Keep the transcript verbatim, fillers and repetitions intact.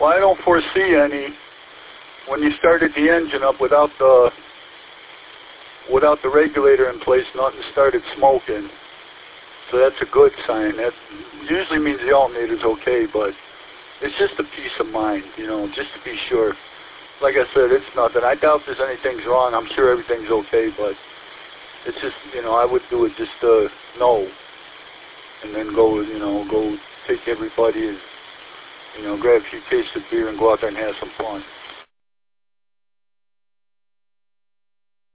Well, I don't foresee any. When you started the engine up without the without the regulator in place, nothing started smoking. So that's a good sign. That usually means the alternator's okay, but it's just a peace of mind, you know, just to be sure. Like I said, it's nothing. I doubt there's anything's wrong. I'm sure everything's okay, but it's just, you know, I would do it just to know, and then go, you know, go take everybody and, you know, grab a few cases of beer and go out there and have some fun.